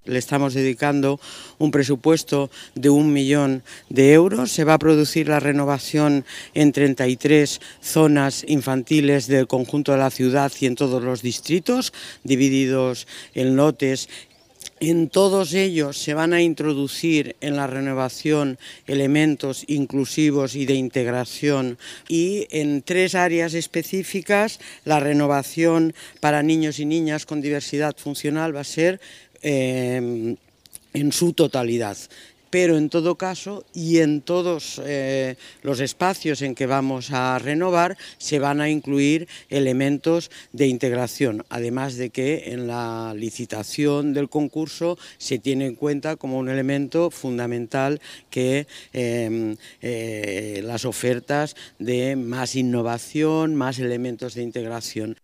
Le estamos dedicando un presupuesto de 1 millón de euros. Se va a producir la renovación en 33 zonas infantiles del conjunto de la ciudad y en todos los distritos, divididos en lotes. En todos ellos se van a introducir en la renovación elementos inclusivos y de integración, y en 3 áreas específicas la renovación para niños y niñas con diversidad funcional va a ser en su totalidad. Pero en todo caso y en todos los espacios en que vamos a renovar se van a incluir elementos de integración, además de que en la licitación del concurso se tiene en cuenta como un elemento fundamental que las ofertas de más innovación, más elementos de integración.